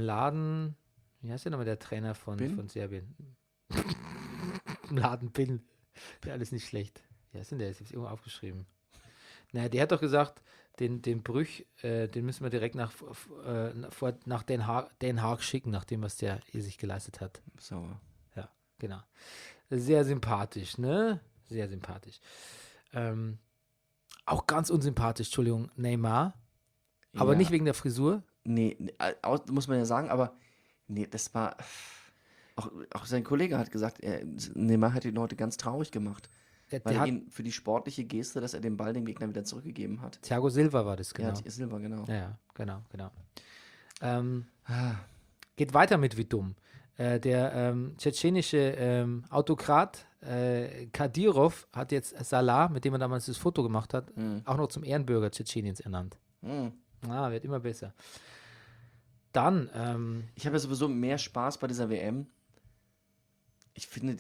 der Trainer von Serbien? Mladen Bin. Ja, alles nicht schlecht. Ja, ist denn der? Ich habe es irgendwo aufgeschrieben. Naja, der hat doch gesagt, den Brüch, den müssen wir direkt nach Den Haag schicken, nach dem, was der sich geleistet hat. Sauer. Ja, genau. Sehr sympathisch, ne? Sehr sympathisch. Auch ganz unsympathisch, Entschuldigung, Neymar. Aber nicht wegen der Frisur. Nee, muss man ja sagen, aber nee, das war. Auch sein Kollege hat gesagt, Neymar hat ihn heute ganz traurig gemacht. Weil er ihn für die sportliche Geste, dass er den Ball dem Gegner wieder zurückgegeben hat. Thiago Silva war das, genau. Ja, Silva, genau. Ja, genau. Geht weiter mit wie dumm. Der tschetschenische Autokrat Kadyrov hat jetzt Salah, mit dem er damals das Foto gemacht hat, auch noch zum Ehrenbürger Tschetscheniens ernannt. Wird immer besser. Dann ich habe ja sowieso mehr Spaß bei dieser WM. Ich finde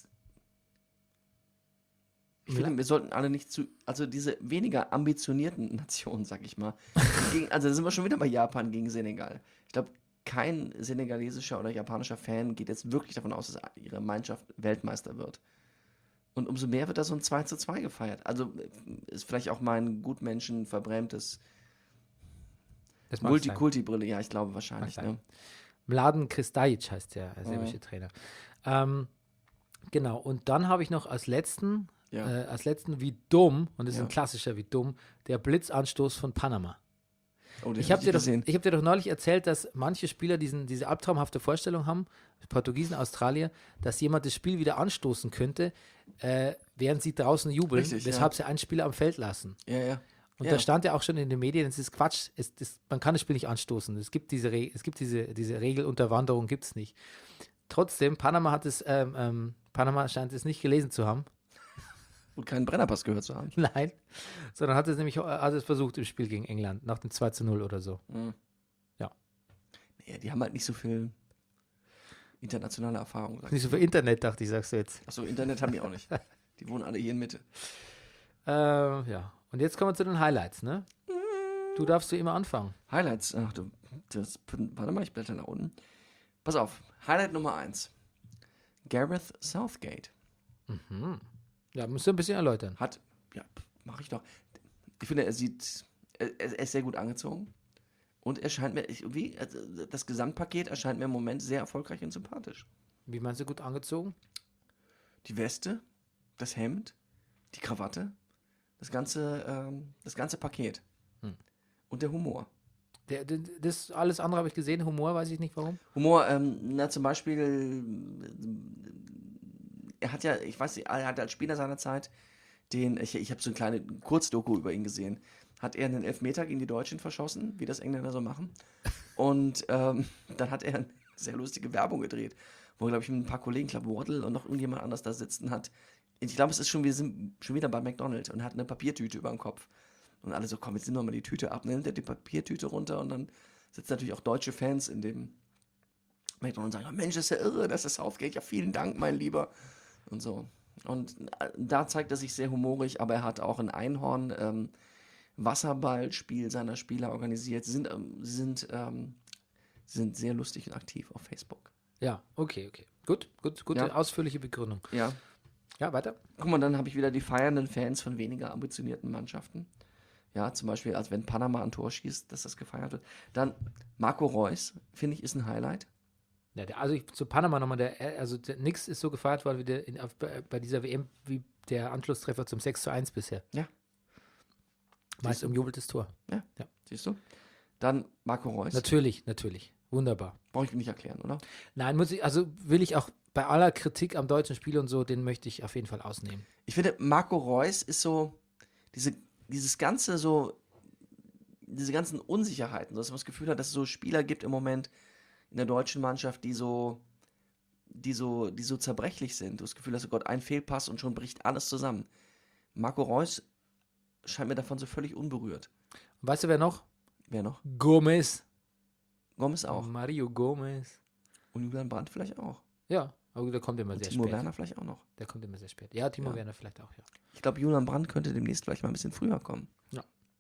wir sollten alle nicht diese weniger ambitionierten Nationen, sag ich mal. Also da sind wir schon wieder bei Japan gegen Senegal. Ich glaube, kein senegalesischer oder japanischer Fan geht jetzt wirklich davon aus, dass ihre Mannschaft Weltmeister wird. Und umso mehr wird da so ein 2:2 gefeiert. Also ist vielleicht auch mein Gutmenschen verbrämtes Das mag sein. Multikulti-Brille. Ja, ich glaube wahrscheinlich. Mag sein. Ne? Mladen Kristajic heißt der serbische Trainer. Genau, und dann habe ich noch als letzten wie dumm, und das ist ein klassischer wie dumm, der Blitzanstoß von Panama. Oh, den Ich habe gesehen. dir doch neulich erzählt, dass manche Spieler diese albtraumhafte Vorstellung haben, Portugiesen, Australier, dass jemand das Spiel wieder anstoßen könnte, während sie draußen jubeln, Richtig, weshalb sie einen Spieler am Feld lassen. Ja. Und da stand ja auch schon in den Medien, es ist Quatsch, man kann das Spiel nicht anstoßen. Es gibt diese Regelunterwanderung, gibt es nicht. Trotzdem, Panama scheint es nicht gelesen zu haben. Und keinen Brennerpass gehört zu haben. Nein, sondern hat es versucht im Spiel gegen England, nach dem 2:0 oder so. Ja, die haben halt nicht so viel internationale Erfahrung. Nicht so viel Internet, dachte ich, sagst du jetzt. Achso, Internet haben die auch nicht. Die wohnen alle hier in Mitte. Ja, und jetzt kommen wir zu den Highlights, ne? Du darfst immer anfangen. Highlights, warte mal, ich blätter nach unten. Pass auf, Highlight Nummer 1. Gareth Southgate Ja, musst du ein bisschen erläutern. mache ich doch. Ich finde, er ist sehr gut angezogen. Und er scheint mir, das Gesamtpaket erscheint mir im Moment sehr erfolgreich und sympathisch. Wie meinst du gut angezogen? Die Weste, das Hemd, die Krawatte, das ganze Paket. Und der Humor. Das alles andere habe ich gesehen, Humor, weiß ich nicht warum. Humor, zum Beispiel, er hat als Spieler seiner Zeit ich habe so eine kleine Kurzdoku über ihn gesehen, hat er einen Elfmeter gegen die Deutschen verschossen, wie das Engländer so machen. Und dann hat er eine sehr lustige Werbung gedreht, wo, glaube ich, mit ein paar Kollegen, glaube Waddle und noch irgendjemand anders da sitzen hat. Ich glaube, wir sind schon wieder bei McDonald's und hat eine Papiertüte über dem Kopf. Und alle so, komm, jetzt nimm doch mal die Tüte ab. Dann nimmt er die Papiertüte runter und dann sitzen natürlich auch deutsche Fans in dem McDonald's und sagen, Mensch, das ist ja irre, das ist Southgate, ja vielen Dank, mein Lieber. Und so. Und da zeigt er sich sehr humorig, aber er hat auch ein Einhorn Wasserballspiel seiner Spieler organisiert. Sie sind sehr lustig und aktiv auf Facebook. Ja, okay. Gute, Ja. ausführliche Begründung. Ja. Ja, weiter. Guck mal, dann habe ich wieder die feiernden Fans von weniger ambitionierten Mannschaften. Ja, zum Beispiel, als wenn Panama ein Tor schießt, dass das gefeiert wird. Dann Marco Reus, finde ich, ist ein Highlight. Ja, zu Panama nochmal, nix ist so gefeiert worden bei dieser WM wie der Anschlusstreffer zum 6:1 bisher. Ja. Meist umjubeltes Tor. Ja. Siehst du? Dann Marco Reus. Natürlich. Wunderbar. Brauche ich nicht erklären, oder? Nein, will ich auch bei aller Kritik am deutschen Spiel und so, den möchte ich auf jeden Fall ausnehmen. Ich finde, Marco Reus ist so, diese ganzen Unsicherheiten, dass man das Gefühl hat, dass es so Spieler gibt im Moment in der deutschen Mannschaft, die so zerbrechlich sind. Du hast das Gefühl, dass oh Gott, ein Fehlpass und schon bricht alles zusammen. Marco Reus scheint mir davon so völlig unberührt. Und weißt du, wer noch? Wer noch? Gomez auch. Mario Gomez. Und Julian Brandt vielleicht auch. Ja, aber der kommt immer sehr Timo spät. Werner vielleicht auch noch. Der kommt immer sehr spät. Ja, Timo Werner vielleicht auch, ja. Ich glaube, Julian Brandt könnte demnächst vielleicht mal ein bisschen früher kommen. Ja.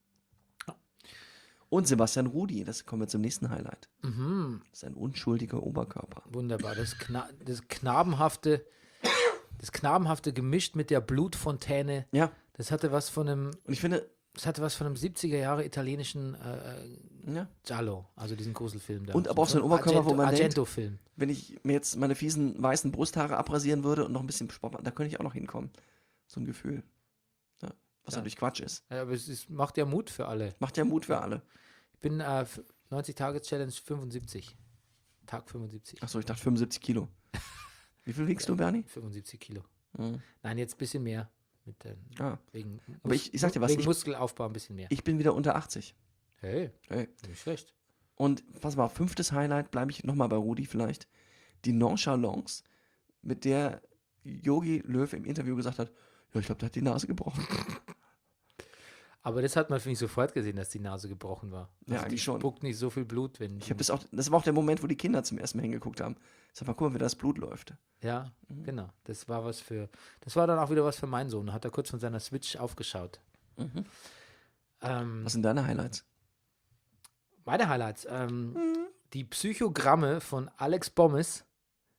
Und Sebastian Rudi, das kommen wir zum nächsten Highlight. Das ist ein unschuldiger Oberkörper. Wunderbar. Das knabenhafte gemischt mit der Blutfontäne. Ja. Das hatte was von einem Und ich finde, 70er Jahre italienischen Giallo, also diesen Gruselfilm da. Und aber auch so ein Oberkörper, wo man denkt, Argento-Film. wenn ich mir jetzt meine fiesen weißen Brusthaare abrasieren würde und noch ein bisschen Sport machen, da könnte ich auch noch hinkommen. So ein Gefühl. Ja. Was natürlich Quatsch ist. Ja, aber es macht ja Mut für alle. Macht ja Mut für alle. Ich bin 90-Tage-Challenge 75. Tag 75. Achso, ich dachte 75 Kilo. Wie viel wiegst du, Bernie? 75 Kilo. Mhm. Nein, jetzt ein bisschen mehr. Wegen Aber ich sag dir was, wegen Muskelaufbau ein bisschen mehr. Ich bin wieder unter 80. Hey, nicht schlecht. Und pass mal, 5. Highlight, bleibe ich nochmal bei Rudi vielleicht. Die Nonchalance, mit der Jogi Löw im Interview gesagt hat, ja, ich glaube, der hat die Nase gebrochen. Aber das hat man, finde ich, sofort gesehen, dass die Nase gebrochen war. Ja, eigentlich die schon. spuckt nicht so viel Blut, wenn. Das war auch der Moment, wo die Kinder zum ersten Mal hingeguckt haben. Sag mal, guck mal, wie das Blut läuft. Ja, genau. Das war dann auch wieder was für meinen Sohn. Da hat er kurz von seiner Switch aufgeschaut. Was sind deine Highlights? Meine Highlights. Die Psychogramme von Alex Bommes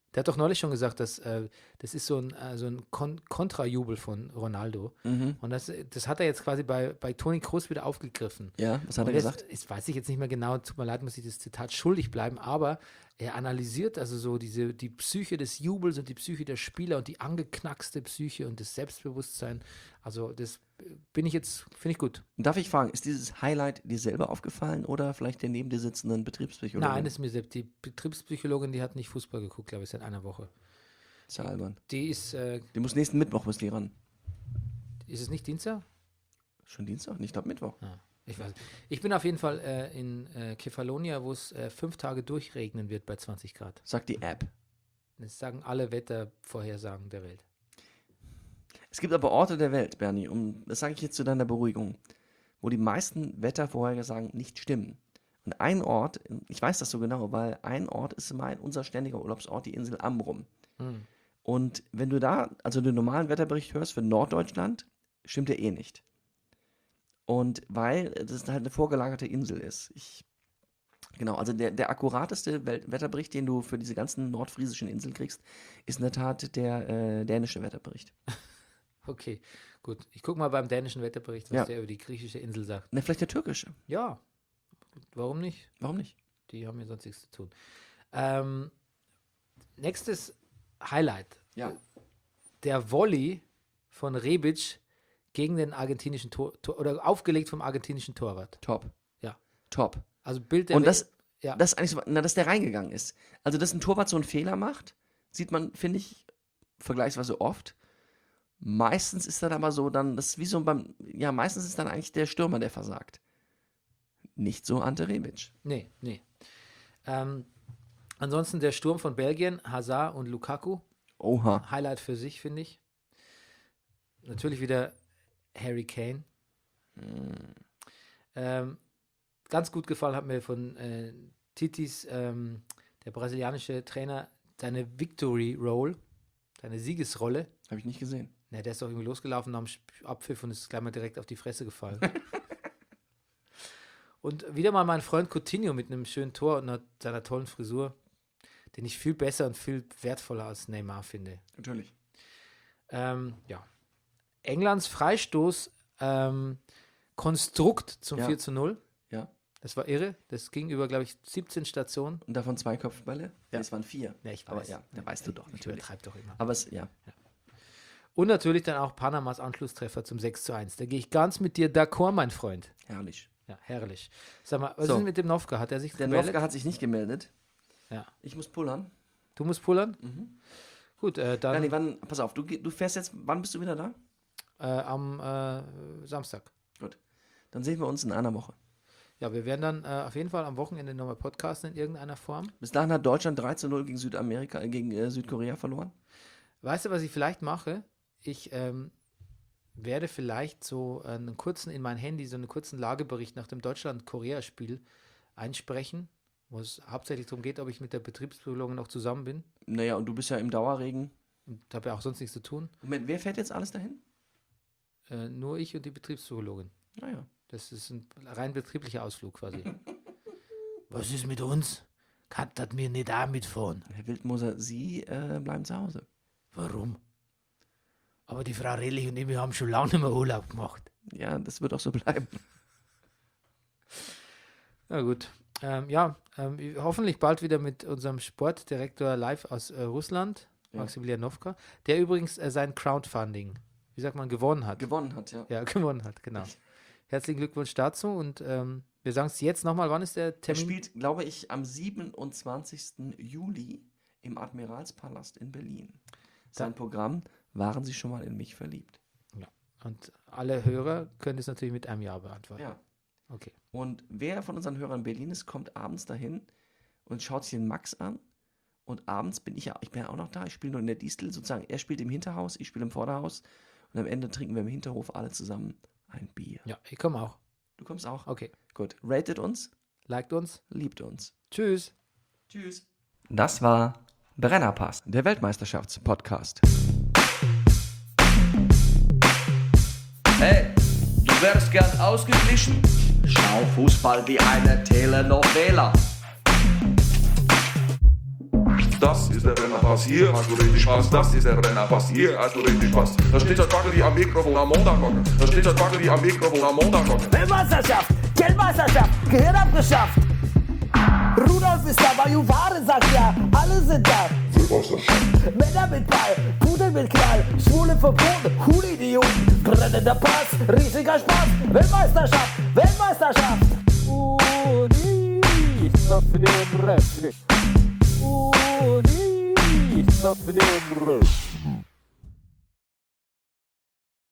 Der hat doch neulich schon gesagt, dass das ist so ein Kontrajubel von Ronaldo. Und das hat er jetzt quasi bei Toni Kroos wieder aufgegriffen. Ja, was hat er Und gesagt? Das weiß ich jetzt nicht mehr genau, tut mir leid, muss ich das Zitat schuldig bleiben, aber er analysiert also so die Psyche des Jubels und die Psyche der Spieler und die angeknackste Psyche und das Selbstbewusstsein. Also das finde ich gut. Darf ich fragen, ist dieses Highlight dir selber aufgefallen oder vielleicht der neben dir sitzenden Betriebspsychologin? Nein, das ist mir selbst. Die Betriebspsychologin, die hat nicht Fußball geguckt, glaube ich, seit einer Woche. Ist ja albern. Die ist, Die muss nächsten Mittwoch muss die ran. ist es nicht Dienstag? Schon Dienstag? Ich glaube Mittwoch. Ja, ich weiß. Ich bin auf jeden Fall in Kefalonia, wo es 5 Tage durchregnen wird bei 20 Grad. Sagt die App. Das sagen alle Wettervorhersagen der Welt. Es gibt aber Orte der Welt, Bernie, das sage ich jetzt zu deiner Beruhigung, wo die meisten Wettervorhersagen nicht stimmen. Und ein Ort, ich weiß das so genau, weil ein Ort ist unser ständiger Urlaubsort, die Insel Amrum. Und wenn du da, also den normalen Wetterbericht hörst für Norddeutschland, stimmt der eh nicht. Und weil das halt eine vorgelagerte Insel ist. Genau, also der akkurateste Wetterbericht, den du für diese ganzen nordfriesischen Inseln kriegst, ist in der Tat der dänische Wetterbericht. Okay, gut. Ich gucke mal beim dänischen Wetterbericht, was der über die griechische Insel sagt. Na, vielleicht der türkische. Ja, warum nicht? Warum nicht? Die haben ja sonst nichts zu tun. Nächstes Highlight. Ja. Der Volley von Rebic gegen den argentinischen oder aufgelegt vom argentinischen Torwart. Top. Ja. Top. Also Bild der Und das ja. ist eigentlich so, dass der reingegangen ist. Also, dass ein Torwart so einen Fehler macht, sieht man, finde ich, vergleichsweise oft. Meistens ist dann aber so, das ist wie so meistens ist dann eigentlich der Stürmer, der versagt. Nicht so Ante Rebic. Nee. Ansonsten der Sturm von Belgien, Hazard und Lukaku. Oha. Highlight für sich, finde ich. Natürlich wieder Harry Kane. Ganz gut gefallen hat mir von Titis, der brasilianische Trainer, seine Victory Roll, seine Siegesrolle. Habe ich nicht gesehen. Ja, der ist doch irgendwie losgelaufen nach dem Abpfiff und ist gleich mal direkt auf die Fresse gefallen. Und wieder mal mein Freund Coutinho mit einem schönen Tor und seiner tollen Frisur, den ich viel besser und viel wertvoller als Neymar finde. Natürlich. Ja. Englands Freistoß Konstrukt zum 4:0. Ja. Das war irre. Das ging über, glaube ich, 17 Stationen. Und davon 2 Kopfbälle? Ja, es waren 4. Ja, ich weiß. Aber ja, da weißt du doch, Ich natürlich. übertreibe doch immer. Aber ja. Und natürlich dann auch Panamas Anschlusstreffer zum 6:1. Da gehe ich ganz mit dir d'accord, mein Freund. Herrlich. Ja, herrlich. Sag mal, was So. ist denn mit dem Novka? Hat er sich Der gemeldet? Novka hat sich nicht gemeldet. Ja. Ich muss pullern. Du musst pullern? Gut, dann Bernie, pass auf, du fährst jetzt, wann bist du wieder da? am Samstag. Gut. Dann sehen wir uns in einer Woche. Ja, wir werden dann auf jeden Fall am Wochenende nochmal podcasten in irgendeiner Form. Bis dahin hat Deutschland 3:0 gegen Südkorea verloren. Weißt du, was ich vielleicht mache? Ich werde vielleicht so in mein Handy so einen kurzen Lagebericht nach dem Deutschland-Korea-Spiel einsprechen, wo es hauptsächlich darum geht, ob ich mit der Betriebspsychologin noch zusammen bin. Naja, und du bist ja im Dauerregen. Und habe ja auch sonst nichts zu tun. Moment, wer fährt jetzt alles dahin? Nur ich und die Betriebspsychologin. Naja. Das ist ein rein betrieblicher Ausflug quasi. Was ist mit uns? Kann das mir nicht auch mitfahren? Herr Wildmoser, Sie bleiben zu Hause. Warum? Aber die Frau Rellich und ich, wir haben schon lange nicht mehr Urlaub gemacht. Ja, das wird auch so bleiben. Na gut. Hoffentlich bald wieder mit unserem Sportdirektor live aus Russland, Maximilian Novka, der übrigens sein Crowdfunding, wie sagt man, gewonnen hat. Gewonnen hat, ja. Ja, gewonnen hat, genau. Herzlichen Glückwunsch dazu und wir sagen es jetzt nochmal, wann ist der Er Termin? spielt, glaube ich, am 27. Juli im Admiralspalast in Berlin. Sein Programm Waren Sie schon mal in mich verliebt? Ja. Und alle Hörer können es natürlich mit einem Ja beantworten. Ja. Okay. Und wer von unseren Hörern in Berlin ist, kommt abends dahin und schaut sich den Max an. Und abends bin ich ja auch noch da. Ich spiele nur in der Distel sozusagen. Er spielt im Hinterhaus, ich spiele im Vorderhaus. Und am Ende trinken wir im Hinterhof alle zusammen ein Bier. Ja, ich komme auch. Du kommst auch? Okay. Gut. Ratet uns, Liked uns. liebt uns. Tschüss. Tschüss. Das war Brennerpass. Der Weltmeisterschaftspodcast. Hey, du wärst gern ausgeglichen? Schau Fußball wie eine Telenovela. Das ist der Brennerpass, hier hast du richtig Spaß. Das ist der Brennerpass, hier hast du richtig Spaß. Da steht das Baggeri am Mikrofon am Montagmorgen. Da steht das Baggeri am Mikrofon am Montagmorgen. Weltmeisterschaft, Geldmeisterschaft, Gehirn abgeschafft. Rudolf ist da, Bajuware sagt ja, alle sind da. Männer mit Ball, Pudel mit Knall, Schwule verboten, Idioten, brennender Pass, riesiger Spaß. Weltmeisterschaft, Weltmeisterschaft. Nichts auf dem Rest. Nichts auf dem Rest.